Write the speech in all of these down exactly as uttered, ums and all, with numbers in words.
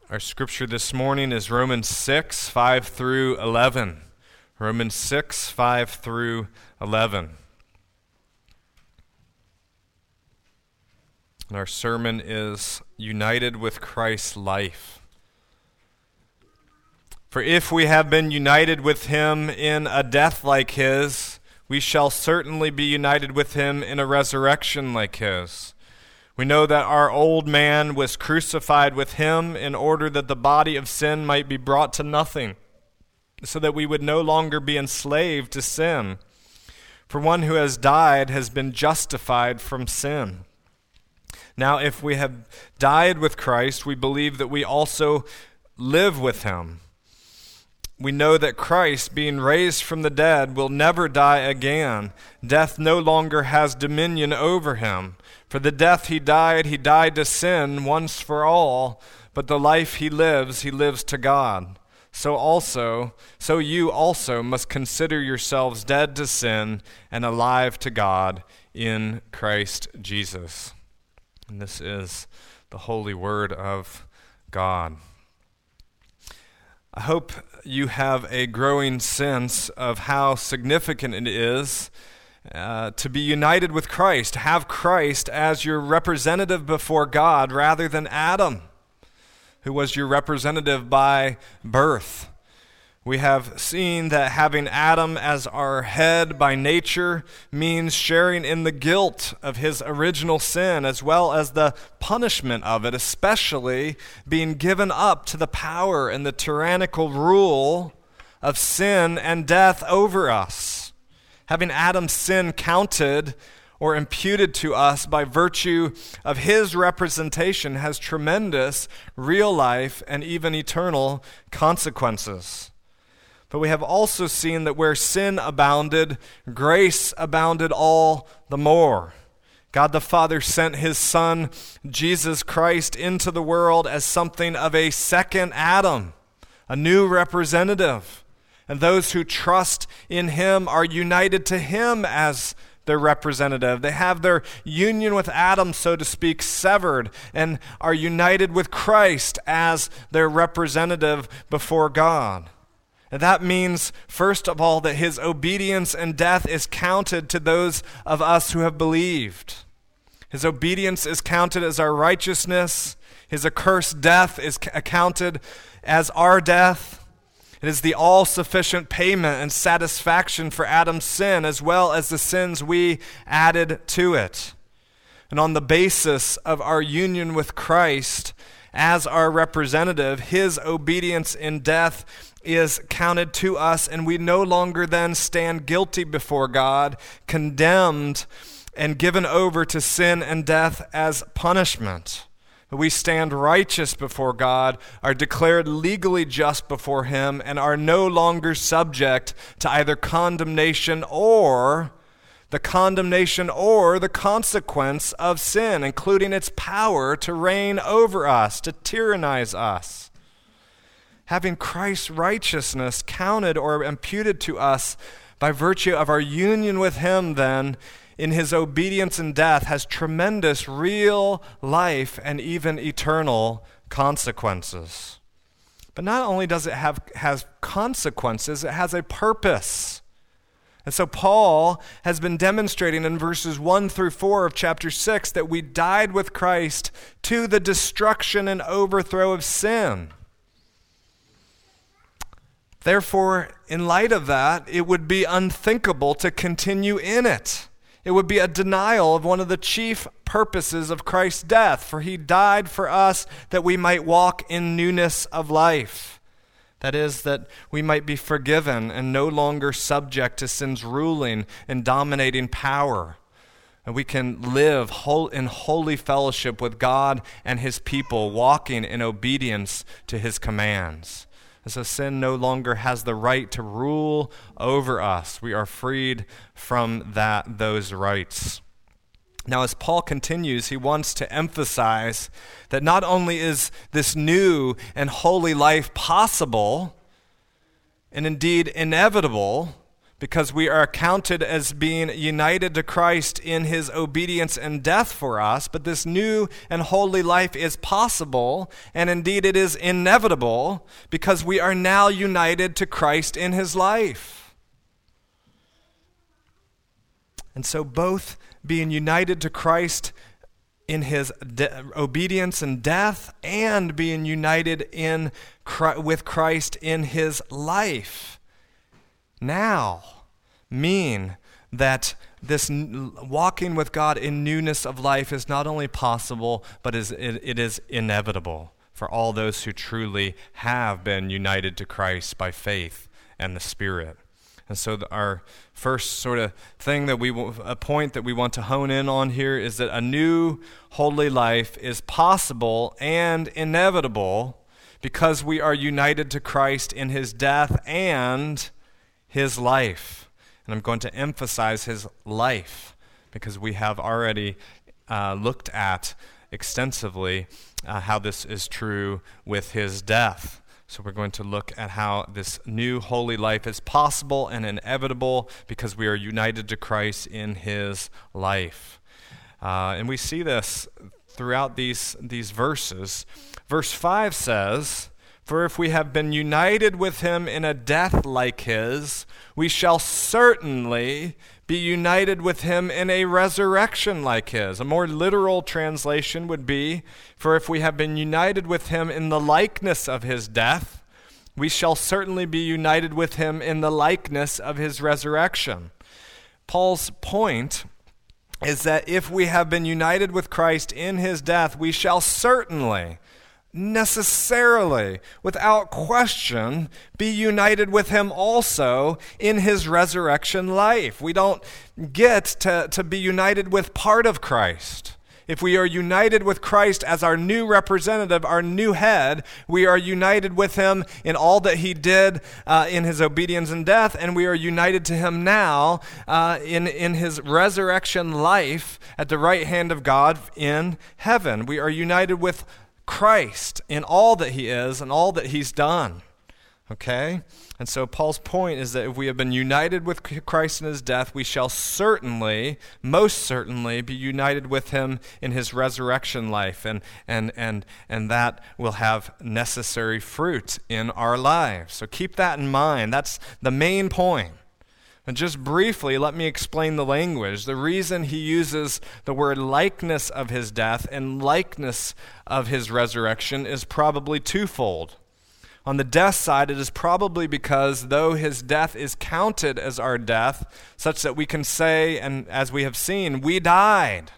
Our scripture this morning is Romans six, five through eleven. Romans six, five through eleven. And our sermon is United with Christ's Life. For if we have been united with him in a death like his, we shall certainly be united with him in a resurrection like his. We know that our old man was crucified with him in order that the body of sin might be brought to nothing, so that we would no longer be enslaved to sin. For one who has died has been justified from sin. Now, if we have died with Christ, we believe that we also live with him. We know that Christ, being raised from the dead, will never die again. Death no longer has dominion over him. For the death he died, he died to sin once for all, but the life he lives, he lives to God. So also, so you also must consider yourselves dead to sin and alive to God in Christ Jesus. And this is the holy word of God. I hope you have a growing sense of how significant it is uh, to be united with Christ, to have Christ as your representative before God rather than Adam, who was your representative by birth. We have seen that having Adam as our head by nature means sharing in the guilt of his original sin as well as the punishment of it, especially being given up to the power and the tyrannical rule of sin and death over us. Having Adam's sin counted or imputed to us by virtue of his representation has tremendous real life and even eternal consequences. But we have also seen that where sin abounded, grace abounded all the more. God the Father sent his Son, Jesus Christ, into the world as something of a second Adam, a new representative. And those who trust in him are united to him as their representative. They have their union with Adam, so to speak, severed, and are united with Christ as their representative before God. And that means, first of all, that his obedience and death is counted to those of us who have believed. His obedience is counted as our righteousness. His accursed death is accounted as our death. It is the all-sufficient payment and satisfaction for Adam's sin, as well as the sins we added to it. And on the basis of our union with Christ as our representative, his obedience in death is counted to us, and we no longer then stand guilty before God, condemned and given over to sin and death as punishment. We stand righteous before God, are declared legally just before him, and are no longer subject to either condemnation or the condemnation or the consequence of sin, including its power to reign over us, to tyrannize us. Having Christ's righteousness counted or imputed to us by virtue of our union with him, then, in his obedience and death, has tremendous real life and even eternal consequences. But not only does it have has consequences, it has a purpose. And so Paul has been demonstrating in verses one through four of chapter six that we died with Christ to the destruction and overthrow of sin. Therefore, in light of that, it would be unthinkable to continue in it. It would be a denial of one of the chief purposes of Christ's death, for he died for us that we might walk in newness of life. That is, that we might be forgiven and no longer subject to sin's ruling and dominating power. And we can live in holy fellowship with God and his people, walking in obedience to his commands. And so sin no longer has the right to rule over us. We are freed from that those rights. Now, as Paul continues, he wants to emphasize that not only is this new and holy life possible, and indeed inevitable, because we are counted as being united to Christ in his obedience and death for us, but this new and holy life is possible, and indeed it is inevitable, because we are now united to Christ in his life. And so both being united to Christ in his de- obedience and death, and being united in Christ, with Christ in his life, now mean that this n- walking with God in newness of life is not only possible, but is it, it is inevitable for all those who truly have been united to Christ by faith and the Spirit. And so the, our first sort of thing that we, a point that we want to hone in on here is that a new holy life is possible and inevitable because we are united to Christ in his death and his life. And I'm going to emphasize his life because we have already uh, looked at extensively uh, how this is true with his death. So we're going to look at how this new holy life is possible and inevitable because we are united to Christ in his life. Uh, and we see this throughout these, these verses. Verse five says, "For if we have been united with him in a death like his, we shall certainly be united with him in a resurrection like his." A more literal translation would be, "For if we have been united with him in the likeness of his death, we shall certainly be united with him in the likeness of his resurrection." Paul's point is that if we have been united with Christ in his death, we shall certainly, necessarily, without question, be united with him also in his resurrection life. We don't get to, to be united with part of Christ. If we are united with Christ as our new representative, our new head, we are united with him in all that he did uh, in his obedience and death, and we are united to him now uh, in, in his resurrection life at the right hand of God in heaven. We are united with Christ in all that he is and all that he's done. Okay? And so Paul's point is that if we have been united with Christ in his death, we shall certainly, most certainly, be united with him in his resurrection life, and and and and that will have necessary fruit in our lives. So keep that in mind. That's the main point. And just briefly, let me explain the language. The reason he uses the word likeness of his death and likeness of his resurrection is probably twofold. On the death side, it is probably because though his death is counted as our death, such that we can say, and as we have seen, we died,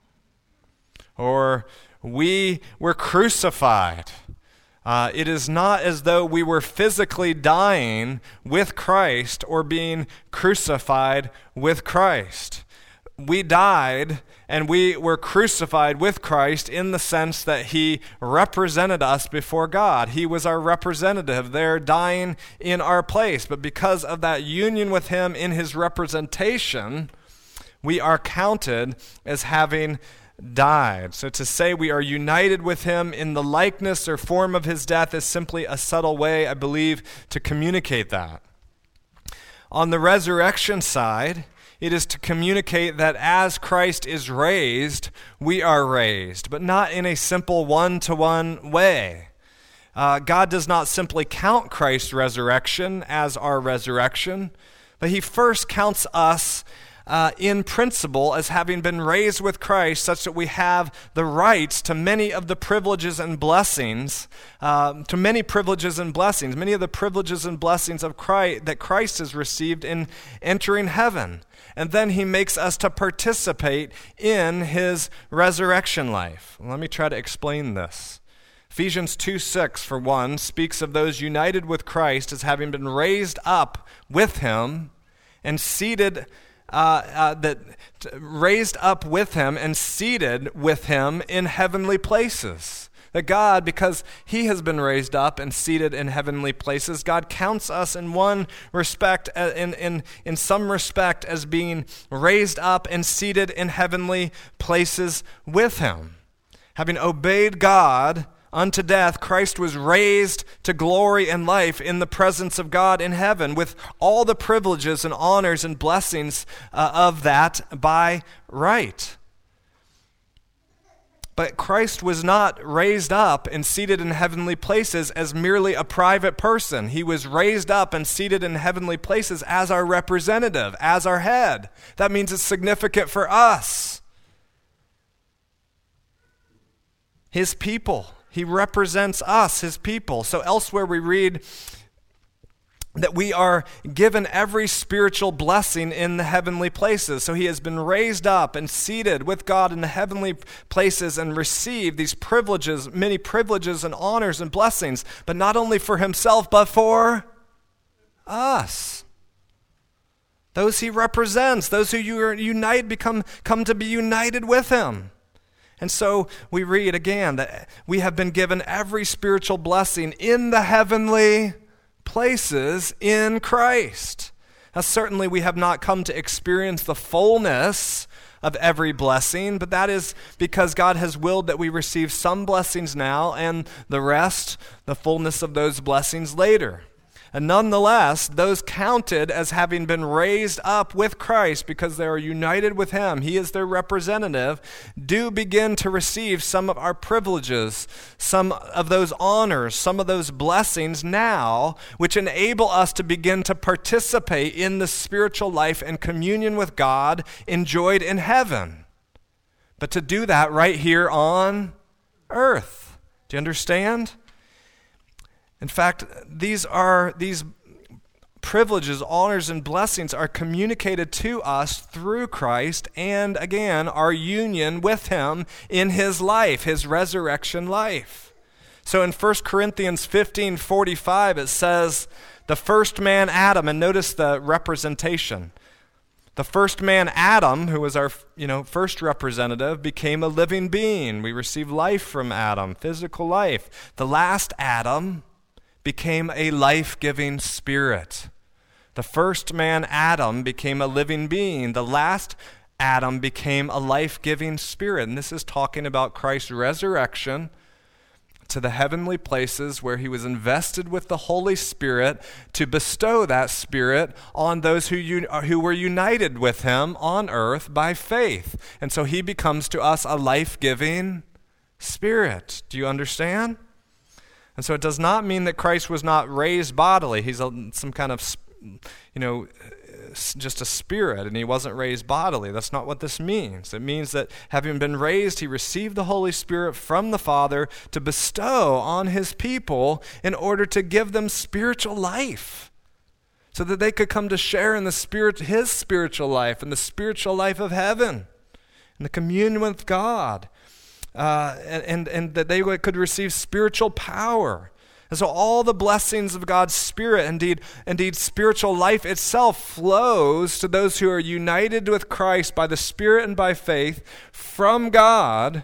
or we were crucified. Uh, it is not as though we were physically dying with Christ or being crucified with Christ. We died and we were crucified with Christ in the sense that he represented us before God. He was our representative there, dying in our place. But because of that union with him in his representation, we are counted as having died. So to say we are united with him in the likeness or form of his death is simply a subtle way, I believe, to communicate that. On the resurrection side, it is to communicate that as Christ is raised, we are raised, but not in a simple one-to-one way. Uh, God does not simply count Christ's resurrection as our resurrection, but he first counts us Uh, in principle as having been raised with Christ, such that we have the rights to many of the privileges and blessings, uh, to many privileges and blessings, many of the privileges and blessings of Christ that Christ has received in entering heaven. And then he makes us to participate in his resurrection life. Let me try to explain this. Ephesians two six, for one, speaks of those united with Christ as having been raised up with him and seated Uh, uh, that t- raised up with him and seated with him in heavenly places. That God, because he has been raised up and seated in heavenly places, God counts us in one respect, uh, in, in, in some respect, as being raised up and seated in heavenly places with him. Having obeyed God unto death, Christ was raised to glory and life in the presence of God in heaven, with all the privileges and honors and blessings uh, of that by right. But Christ was not raised up and seated in heavenly places as merely a private person. He was raised up and seated in heavenly places as our representative, as our head. That means it's significant for us. His people. He represents us, his people. So elsewhere we read that we are given every spiritual blessing in the heavenly places. So he has been raised up and seated with God in the heavenly places and received these privileges, many privileges and honors and blessings, but not only for himself, but for us. Those he represents, those who you are unite, become come to be united with him. And so we read again that we have been given every spiritual blessing in the heavenly places in Christ. Now, certainly we have not come to experience the fullness of every blessing, but that is because God has willed that we receive some blessings now and the rest, the fullness of those blessings later. And nonetheless, those counted as having been raised up with Christ because they are united with him, he is their representative, do begin to receive some of our privileges, some of those honors, some of those blessings now, which enable us to begin to participate in the spiritual life and communion with God enjoyed in heaven. But to do that right here on earth. Do you understand? In fact, these are these privileges, honors, and blessings are communicated to us through Christ and, again, our union with him in his life, his resurrection life. So in First Corinthians fifteen forty-five, it says, the first man, Adam, and notice the representation. The first man, Adam, who was our you know, first representative, became a living being. We received life from Adam, physical life. The last Adam became a life-giving spirit. The first man, Adam, became a living being. The last Adam became a life-giving spirit. And this is talking about Christ's resurrection to the heavenly places where he was invested with the Holy Spirit to bestow that Spirit on those who, un- who were united with him on earth by faith. And so he becomes to us a life-giving spirit. Do you understand? And so it does not mean that Christ was not raised bodily. He's a, some kind of, you know, just a spirit, and he wasn't raised bodily. That's not what this means. It means that having been raised, he received the Holy Spirit from the Father to bestow on his people in order to give them spiritual life, so that they could come to share in the spirit, his spiritual life and the spiritual life of heaven and the communion with God. Uh, and, and, and that they could receive spiritual power. And so all the blessings of God's Spirit, indeed, indeed spiritual life itself, flows to those who are united with Christ by the Spirit and by faith from God,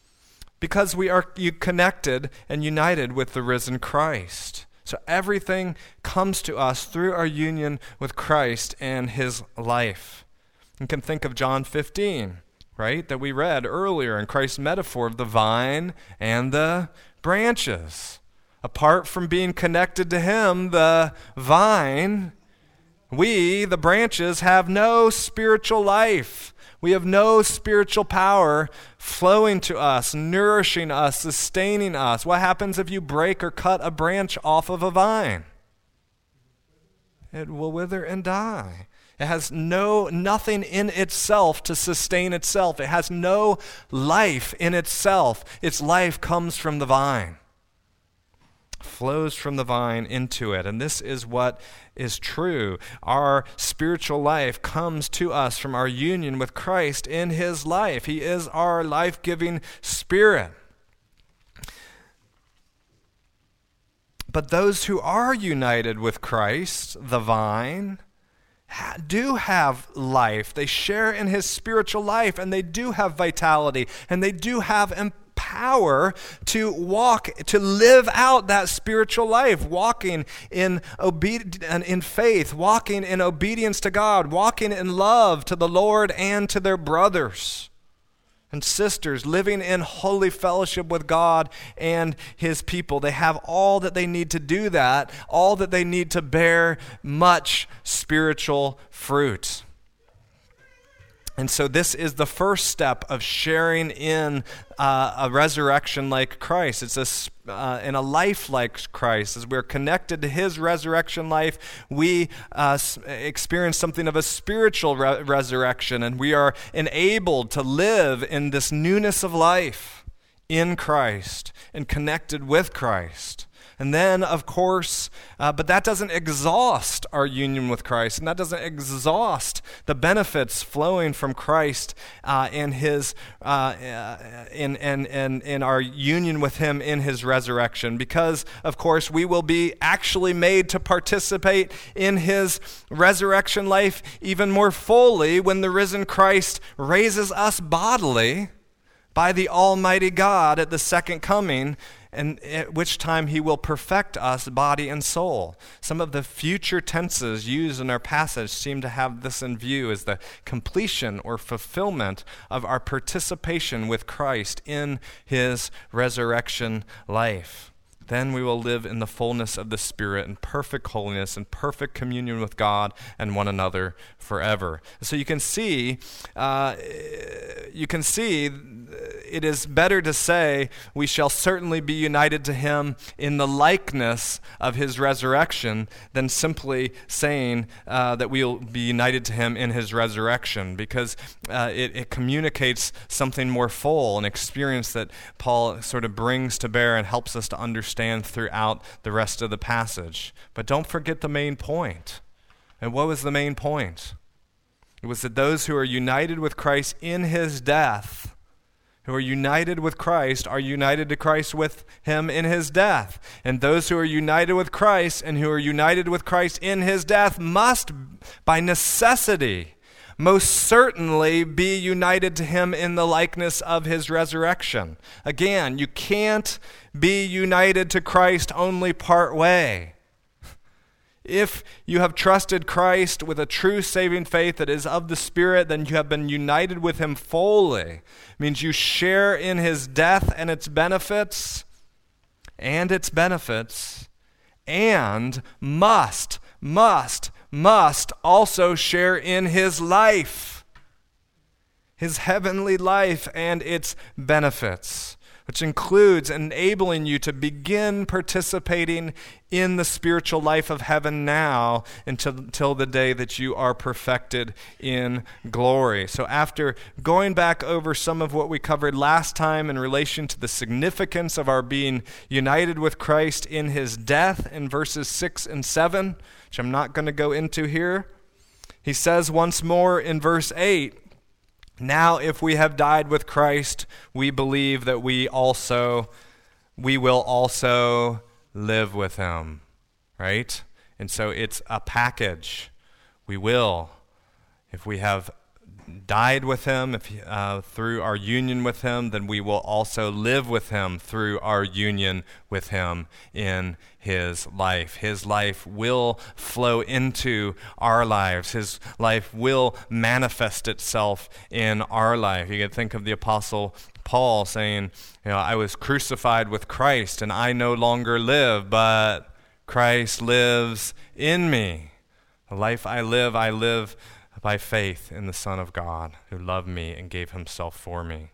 because we are connected and united with the risen Christ. So everything comes to us through our union with Christ and his life. You can think of John fifteen. Right, that we read earlier in Christ's metaphor of the vine and the branches. Apart from being connected to him, the vine, we, the branches, have no spiritual life. We have no spiritual power flowing to us, nourishing us, sustaining us. What happens if you break or cut a branch off of a vine? It will wither and die. It has no nothing in itself to sustain itself. It has no life in itself. Its life comes from the vine, flows from the vine into it. And this is what is true. Our spiritual life comes to us from our union with Christ in his life. He is our life-giving Spirit. But those who are united with Christ, the vine, do have life. They share in his spiritual life, and they do have vitality, and they do have power to walk, to live out that spiritual life, walking in obedience and in faith, walking in obedience to God, walking in love to the Lord and to their brothers. and sisters living in holy fellowship with God and his people. They have all that they need to do that, all that they need to bear much spiritual fruit. And so this is the first step of sharing in uh, a resurrection like Christ. It's a, uh, in a life like Christ. As we're connected to his resurrection life, we uh, experience something of a spiritual re- resurrection, and we are enabled to live in this newness of life in Christ and connected with Christ. And then, of course, uh, but that doesn't exhaust our union with Christ, and that doesn't exhaust the benefits flowing from Christ uh, in his uh, in, in in in our union with him in his resurrection. Because, of course, we will be actually made to participate in his resurrection life even more fully when the risen Christ raises us bodily by the Almighty God at the second coming, and at which time he will perfect us body and soul. Some of the future tenses used in our passage seem to have this in view as the completion or fulfillment of our participation with Christ in his resurrection life. Then we will live in the fullness of the Spirit in perfect holiness and perfect communion with God and one another forever. So you can see, uh, you can see, it is better to say we shall certainly be united to him in the likeness of his resurrection than simply saying uh, that we will be united to him in his resurrection, because uh, it, it communicates something more full, an experience that Paul sort of brings to bear and helps us to understand throughout the rest of the passage. But don't forget the main point. And what was the main point? It was that those who are united with Christ in his death, who are united with Christ, are united to Christ with him in his death. And those who are united with Christ and who are united with Christ in his death must, by necessity, most certainly be united to him in the likeness of his resurrection. Again, you can't be united to Christ only part way. If you have trusted Christ with a true saving faith that is of the Spirit, then you have been united with him fully. It means you share in his death and its benefits, and its benefits, and must, must, must also share in his life, his heavenly life and its benefits, which includes enabling you to begin participating in the spiritual life of heaven now until, until the day that you are perfected in glory. So after going back over some of what we covered last time in relation to the significance of our being united with Christ in his death in verses six and seven, which I'm not going to go into here, he says once more in verse eight, now, if we have died with Christ, we believe that we also, we will also live with him, right? And so it's a package. We will. If we have died with him if uh, through our union with him, then we will also live with him through our union with him in his life. His life will flow into our lives. His life will manifest itself in our life. You can think of the Apostle Paul saying, you know, I was crucified with Christ and I no longer live, but Christ lives in me. The life I live, I live by faith in the Son of God who loved me and gave himself for me.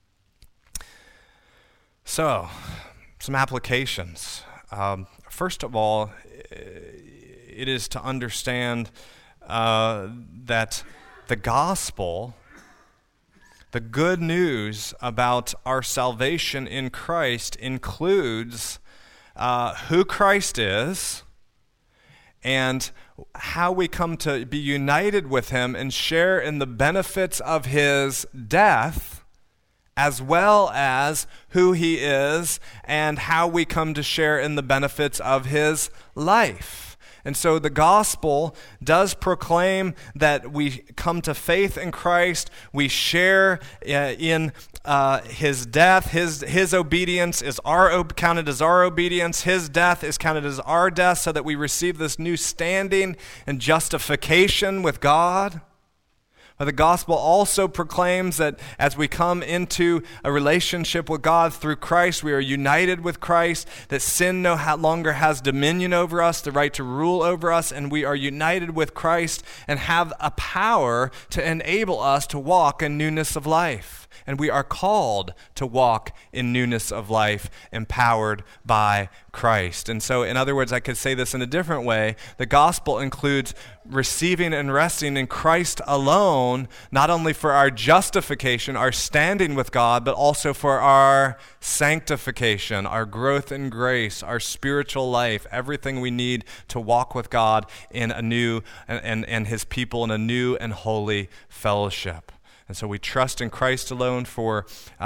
So, some applications. Um, first of all, it is to understand uh, that the gospel, the good news about our salvation in Christ, includes uh, who Christ is and how we come to be united with him and share in the benefits of his death, as well as who he is and how we come to share in the benefits of his life. And so the gospel does proclaim that we come to faith in Christ, we share uh, in uh, his death, his his obedience is our counted as our obedience, his death is counted as our death, so that we receive this new standing and justification with God. But the gospel also proclaims that as we come into a relationship with God through Christ, we are united with Christ, that sin no longer has dominion over us, the right to rule over us, and we are united with Christ and have a power to enable us to walk in newness of life. And we are called to walk in newness of life, empowered by Christ. And so, in other words, I could say this in a different way. The gospel includes receiving and resting in Christ alone, not only for our justification, our standing with God, but also for our sanctification, our growth in grace, our spiritual life, everything we need to walk with God in a new, and, and, and his people in a new and holy fellowship. And so we trust in Christ alone for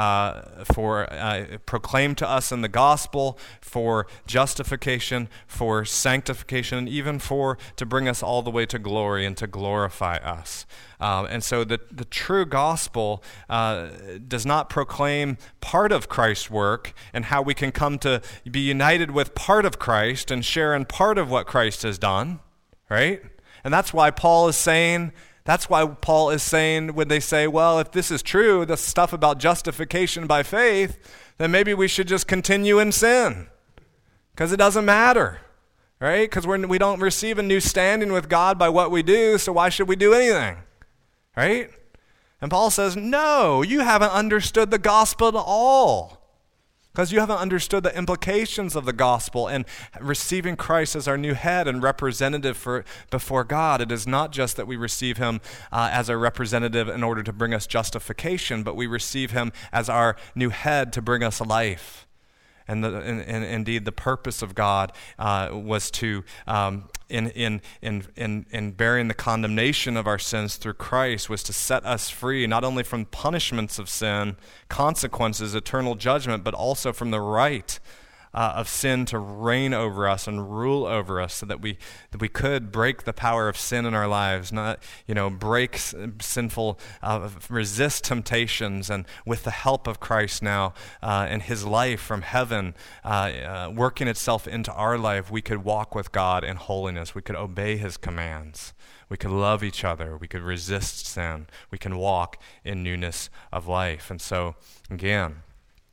uh, for uh, proclaimed to us in the gospel, for justification, for sanctification, and even for to bring us all the way to glory and to glorify us. Um, and so the, the true gospel uh, does not proclaim part of Christ's work and how we can come to be united with part of Christ and share in part of what Christ has done, right? And that's why Paul is saying... That's why Paul is saying when they say, well, if this is true, the stuff about justification by faith, then maybe we should just continue in sin because it doesn't matter, right? Because we we don't receive a new standing with God by what we do, so why should we do anything, right? And Paul says, no, you haven't understood the gospel at all. Because you haven't understood the implications of the gospel and receiving Christ as our new head and representative for before God. It is not just that we receive him uh, as our representative in order to bring us justification, but we receive him as our new head to bring us life. And, the, and, and indeed, the purpose of God uh, was to, um, in, in, in, in, in bearing the condemnation of our sins through Christ, was to set us free, not only from punishments of sin, consequences, eternal judgment, but also from the right uh, of sin to reign over us and rule over us, so that we that we could break the power of sin in our lives, not you know break s- sinful, uh, resist temptations, and with the help of Christ now uh, and his life from heaven uh, uh, working itself into our life, we could walk with God in holiness. We could obey his commands. We could love each other. We could resist sin. We can walk in newness of life. And so, again,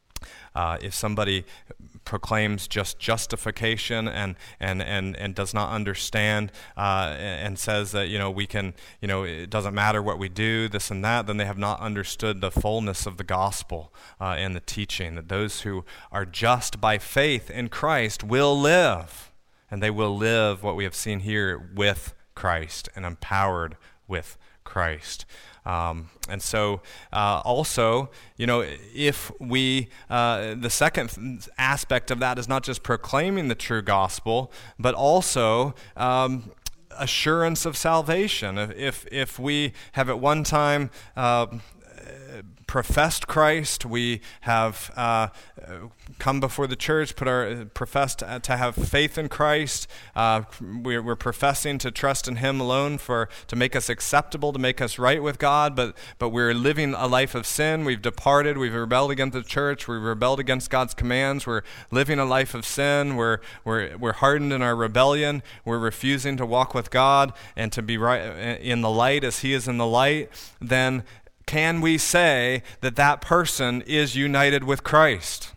uh, if somebody proclaims just justification and and and, and does not understand uh, and says that you know we can you know it doesn't matter what we do, this and that, then they have not understood the fullness of the gospel uh, and the teaching that those who are just by faith in Christ will live, and they will live what we have seen here with Christ and empowered with Christ. Um, and so uh, also, you know, if we, uh, the second aspect of that is not just proclaiming the true gospel, but also um, assurance of salvation. If, if we have at one time uh, professed Christ, we have uh, come before the church, put our professed to have faith in Christ. Uh, we're, we're professing to trust in him alone for to make us acceptable, to make us right with God. But but we're living a life of sin. We've departed. We've rebelled against the church. We've rebelled against God's commands. We're living a life of sin. We're we're we're hardened in our rebellion. We're refusing to walk with God and to be right in the light as he is in the light. Then can we say that that person is united with Christ?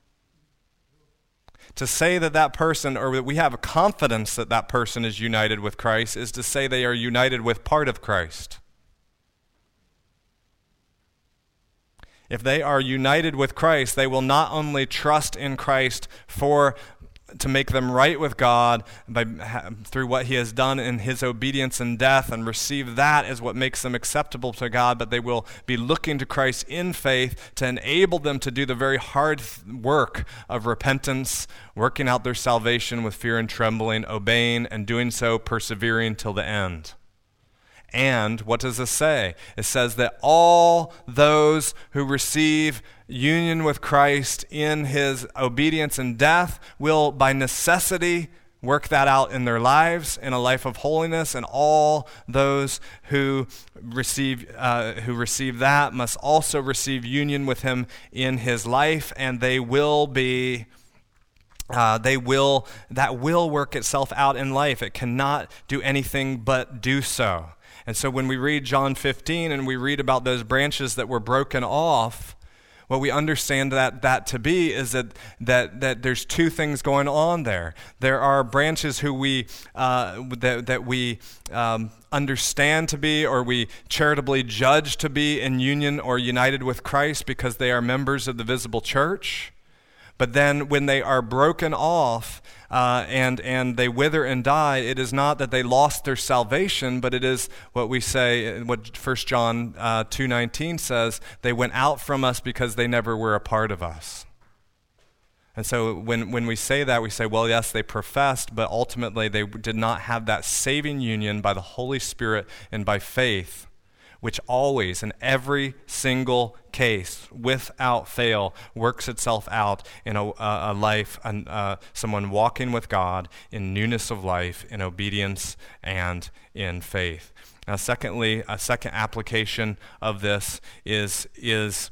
To say that that person, or that we have a confidence that that person is united with Christ, is to say they are united with part of Christ. If they are united with Christ, they will not only trust in Christ for to make them right with God by through what he has done in his obedience and death, and receive that as what makes them acceptable to God, but they will be looking to Christ in faith to enable them to do the very hard work of repentance, working out their salvation with fear and trembling, obeying, and doing so, persevering till the end. And what does this say? It says that all those who receive union with Christ in his obedience and death will by necessity work that out in their lives in a life of holiness, and all those who receive uh, who receive that must also receive union with him in his life, and they will be Uh, they will that will work itself out in life. It cannot do anything but do so. And so when we read John fifteen and we read about those branches that were broken off, what we understand that that to be is that that that there's two things going on there. There are branches who we uh, that that we um, understand to be, or we charitably judge to be in union or united with Christ because they are members of the visible church. But then when they are broken off uh, and and they wither and die, it is not that they lost their salvation, but it is what we say, what First John uh, two nineteen says, they went out from us because they never were a part of us. And so when, when we say that, we say, well, yes, they professed, but ultimately they did not have that saving union by the Holy Spirit and by faith, which always, in every single case, without fail, works itself out in a, a life, an, uh, someone walking with God in newness of life, in obedience, and in faith. Now, secondly, a second application of this is is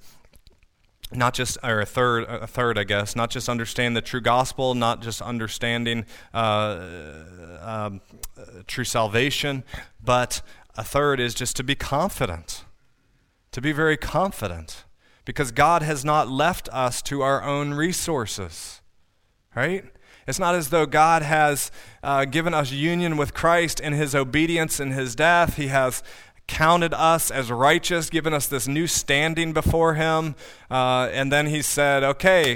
not just, or a third, a third, I guess, not just understand the true gospel, not just understanding uh, um, true salvation, but a third is just to be confident, to be very confident, because God has not left us to our own resources, right? It's not as though God has uh, given us union with Christ in his obedience and his death. He has counted us as righteous, given us this new standing before him, uh, and then he said, okay,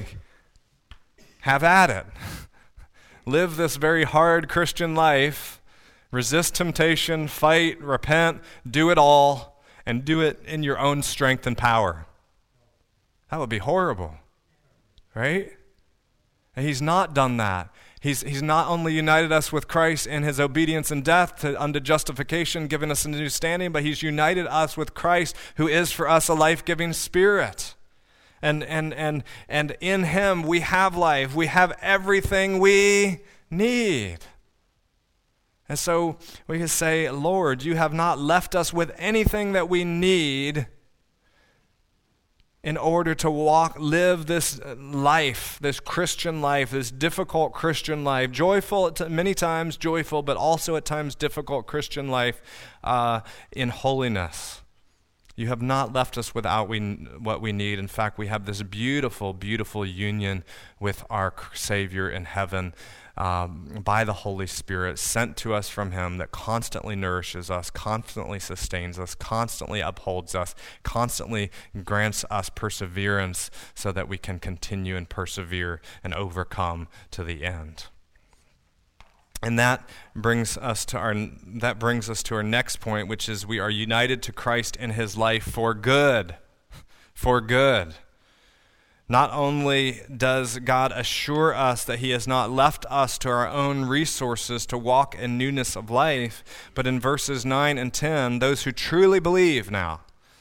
have at it. Live this very hard Christian life. Resist temptation, fight, repent, do it all, and do it in your own strength and power. That would be horrible, right? And he's not done that. He's, he's not only united us with Christ in his obedience and death to, unto justification, giving us a new standing, but he's united us with Christ, who is for us a life-giving spirit. And, and, and, and in him we have life. We have everything we need. And so we can say, Lord, you have not left us with anything that we need in order to walk, live this life, this Christian life, this difficult Christian life, joyful, many times joyful, but also at times difficult Christian life uh, in holiness. You have not left us without we, what we need. In fact, we have this beautiful, beautiful union with our Savior in heaven, Um, by the Holy Spirit sent to us from him, that constantly nourishes us, constantly sustains us, constantly upholds us, constantly grants us perseverance so that we can continue and persevere and overcome to the end. And that brings us to our that brings us to our next point, which is we are united to Christ in his life for good. For good. Not only does God assure us that he has not left us to our own resources to walk in newness of life, but in verses nine and ten, those who truly believe now.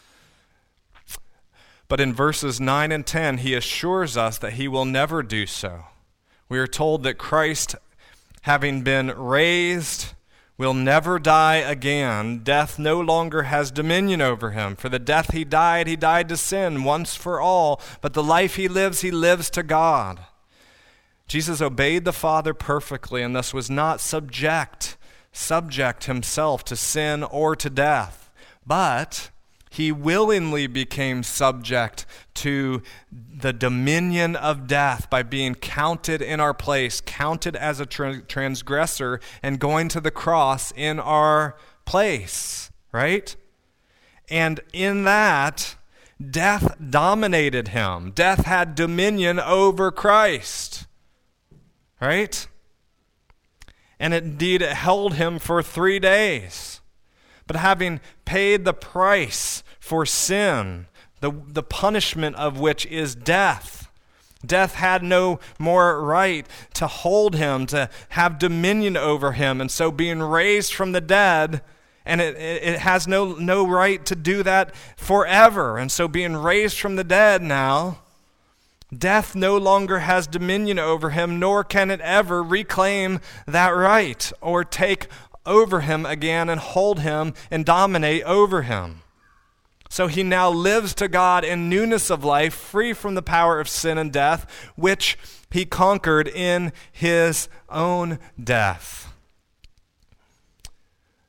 But in verses nine and ten, he assures us that he will never do so. We are told that Christ, having been raised, will never die again. Death no longer has dominion over him. For the death he died, he died to sin once for all. But the life he lives, he lives to God. Jesus obeyed the Father perfectly and thus was not subject, subject himself to sin or to death. But he willingly became subject to the dominion of death by being counted in our place, counted as a tra- transgressor, and going to the cross in our place, right? And in that, death dominated him. Death had dominion over Christ, right? And indeed, it held him for three days. But having paid the price for sin, the, the punishment of which is death, death had no more right to hold him, to have dominion over him. And so being raised from the dead, and it, it has no, no right to do that forever. And so being raised from the dead now, death no longer has dominion over him, nor can it ever reclaim that right or take over him again and hold him and dominate over him. So he now lives to God in newness of life, free from the power of sin and death, which he conquered in his own death.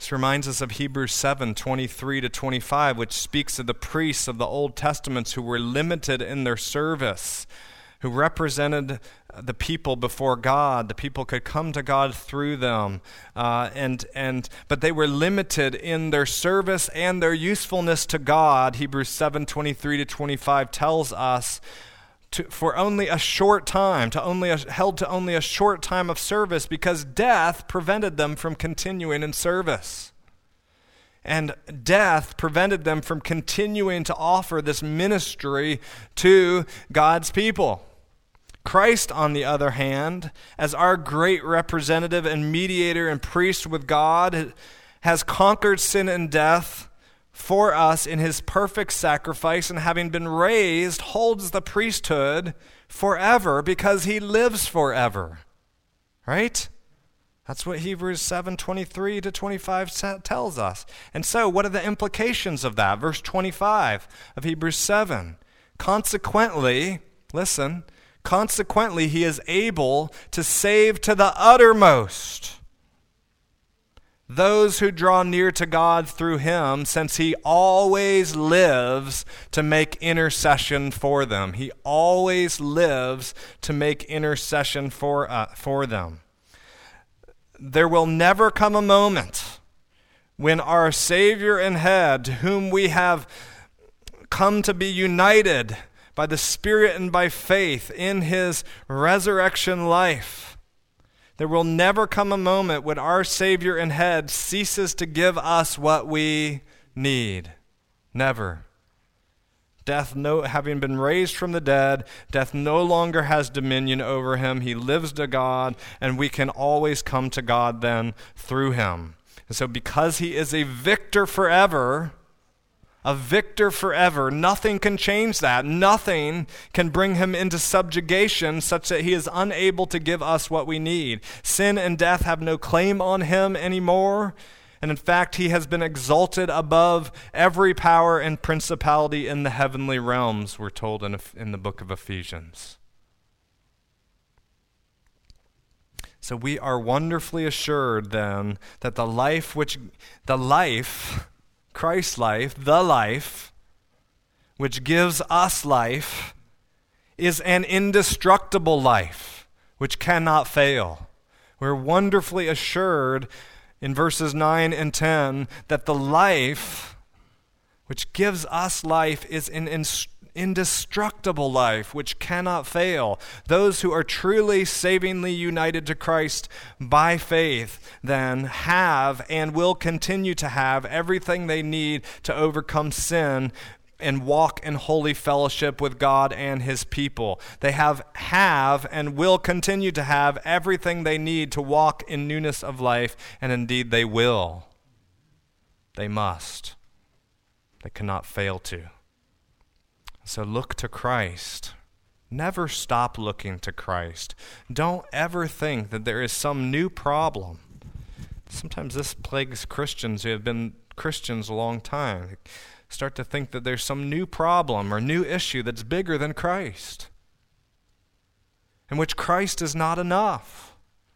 This reminds us of Hebrews seven, twenty-three to twenty-five, which speaks of the priests of the Old Testament who were limited in their service, who represented the people before God. The people could come to God through them, uh, and and but they were limited in their service and their usefulness to God. Hebrews seven, twenty-three to twenty-five tells us to, for only a short time, to only a, held to only a short time of service, because death prevented them from continuing in service. And death prevented them from continuing to offer this ministry to God's people. Christ, on the other hand, as our great representative and mediator and priest with God, has conquered sin and death for us in his perfect sacrifice, and having been raised, holds the priesthood forever because he lives forever. Right? That's what Hebrews seven, twenty-three to twenty-five tells us. And so, what are the implications of that? Verse twenty-five of Hebrews seven. Consequently, listen, consequently, he is able to save to the uttermost those who draw near to God through him, since he always lives to make intercession for them. He always lives to make intercession for, uh, for them. There will never come a moment when our Savior and Head, to whom we have come to be united by the Spirit and by faith in his resurrection life, there will never come a moment when our Savior and Head ceases to give us what we need. Never. Death, no, having been raised from the dead, death no longer has dominion over him. He lives to God, and we can always come to God then through him. And so because he is a victor forever, a victor forever, nothing can change that. Nothing can bring him into subjugation such that he is unable to give us what we need. Sin and death have no claim on him anymore. And in fact, he has been exalted above every power and principality in the heavenly realms, we're told in, in the book of Ephesians. So we are wonderfully assured then that the life which, the life, Christ's life, the life, which gives us life, is an indestructible life, which cannot fail. We're wonderfully assured in verses nine and ten that the life which gives us life is an indestructible life, which cannot fail. Those who are truly savingly united to Christ by faith then have and will continue to have everything they need to overcome sin and walk in holy fellowship with God and his people. They have have and will continue to have everything they need to walk in newness of life, and indeed they will. They must. They cannot fail to. So look to Christ. Never stop looking to Christ. Don't ever think that there is some new problem. Sometimes this plagues Christians who have been Christians a long time. They start to think that there's some new problem or new issue that's bigger than Christ, in which Christ is not enough.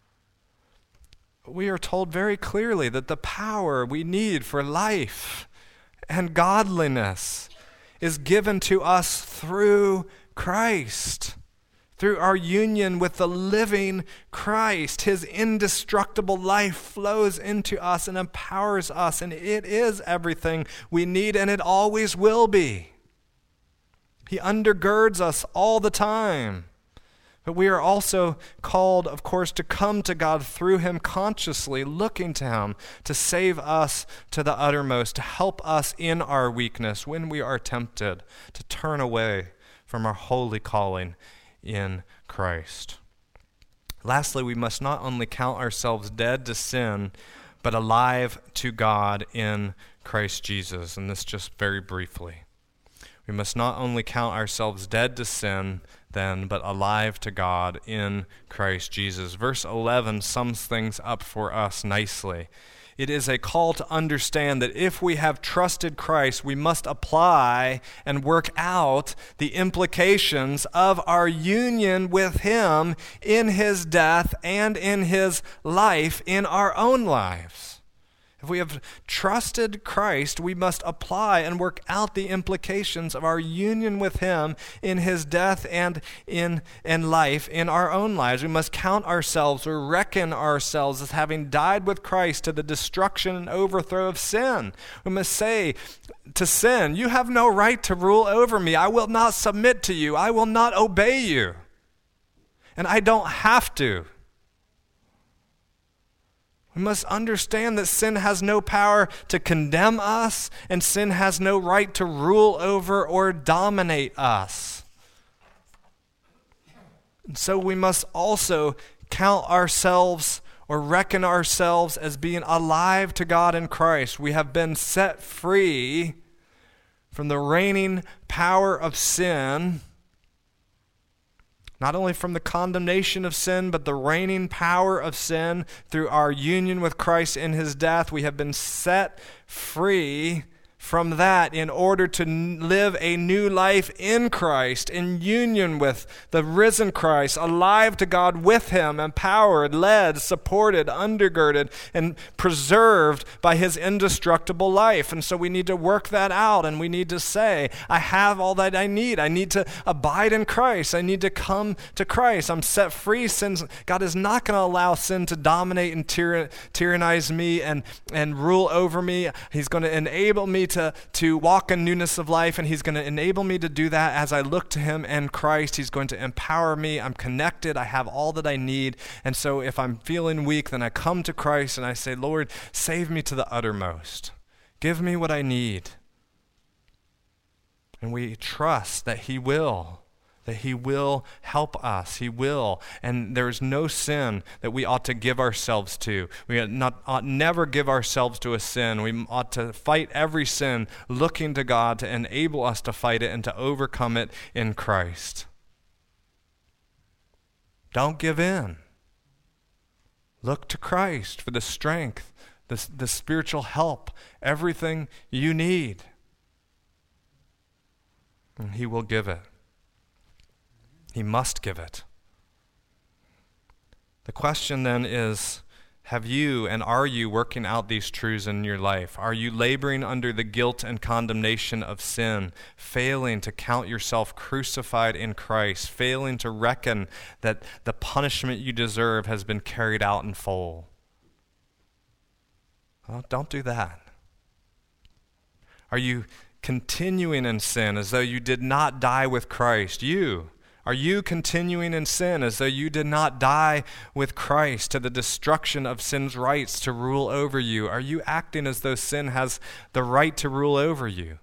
We are told very clearly that the power we need for life and godliness is given to us through Christ, through our union with the living Christ. His indestructible life flows into us and empowers us, and it is everything we need, and it always will be. He undergirds us all the time. But we are also called, of course, to come to God through him consciously, looking to him to save us to the uttermost, to help us in our weakness when we are tempted to turn away from our holy calling in Christ. Lastly, we must not only count ourselves dead to sin, but alive to God in Christ Jesus. And this just very briefly. We must not only count ourselves dead to sin, then, but alive to God in Christ Jesus. Verse eleven sums things up for us nicely. It is a call to understand that if we have trusted Christ, we must apply and work out the implications of our union with him in his death and in his life in our own lives. If we have trusted Christ, we must apply and work out the implications of our union with him in his death and in, in life in our own lives. We must count ourselves or reckon ourselves as having died with Christ to the destruction and overthrow of sin. We must say to sin, you have no right to rule over me. I will not submit to you. I will not obey you. And I don't have to. We must understand that sin has no power to condemn us, and sin has no right to rule over or dominate us. And so we must also count ourselves or reckon ourselves as being alive to God in Christ. We have been set free from the reigning power of sin, not only from the condemnation of sin, but the reigning power of sin through our union with Christ in his death. We have been set free from that in order to live a new life in Christ, in union with the risen Christ, alive to God with him, empowered, led, supported, undergirded, and preserved by his indestructible life. And so we need to work that out, and we need to say, I have all that I need. I need to abide in Christ. I need to come to Christ. I'm set free. Sin, God is not going to allow sin to dominate and tyr- tyrannize me and, and rule over me. He's going to enable me to To, to walk in newness of life, and he's going to enable me to do that as I look to him and Christ. He's going to empower me. I'm connected. I have all that I need. And so if I'm feeling weak, then I come to Christ and I say, Lord, save me to the uttermost. Give me what I need. And we trust that he will. That he will help us. He will. And there is no sin that we ought to give ourselves to. We ought, not, ought never give ourselves to a sin. We ought to fight every sin, looking to God to enable us to fight it and to overcome it in Christ. Don't give in. Look to Christ for the strength, the, the spiritual help, everything you need. And he will give it. He must give it. The question then is, have you and are you working out these truths in your life? Are you laboring under the guilt and condemnation of sin, failing to count yourself crucified in Christ, failing to reckon that the punishment you deserve has been carried out in full? Well, don't do that. Are you continuing in sin as though you did not die with Christ? You. Are you continuing in sin as though you did not die with Christ to the destruction of sin's rights to rule over you? Are you acting as though sin has the right to rule over you?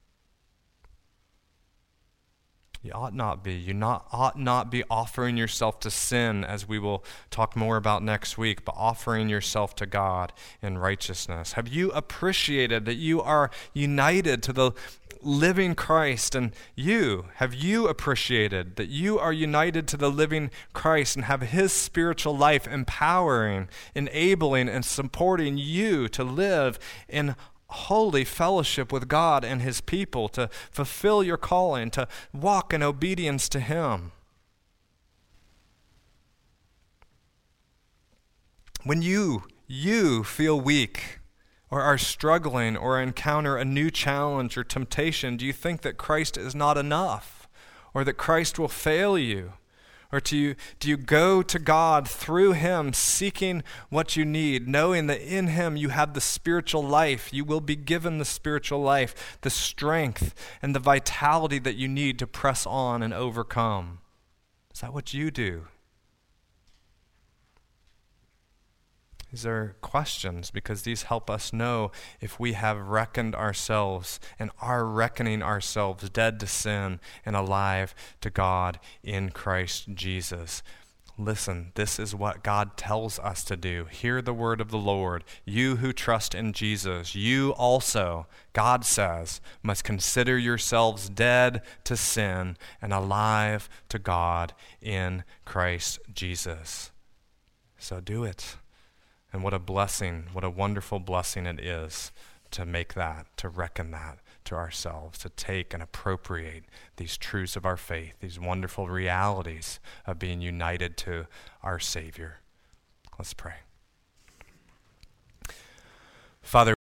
You ought not be. You not, ought not be offering yourself to sin, as we will talk more about next week, but offering yourself to God in righteousness. Have you appreciated that you are united to the living Christ? And you, have you appreciated that you are united to the living Christ and have his spiritual life empowering, enabling, and supporting you to live in holy fellowship with God and his people, to fulfill your calling, to walk in obedience to him? When you, you feel weak or are struggling or encounter a new challenge or temptation, do you think that Christ is not enough, or that Christ will fail you? Or do you, do you go to God through him, seeking what you need, knowing that in him you have the spiritual life, you will be given the spiritual life, the strength and the vitality that you need to press on and overcome? Is that what you do? These are questions because these help us know if we have reckoned ourselves and are reckoning ourselves dead to sin and alive to God in Christ Jesus. Listen, this is what God tells us to do. Hear the word of the Lord. You who trust in Jesus, you also, God says, must consider yourselves dead to sin and alive to God in Christ Jesus. So do it. And what a blessing, what a wonderful blessing it is to make that, to reckon that to ourselves, to take and appropriate these truths of our faith, these wonderful realities of being united to our Savior. Let's pray. Father,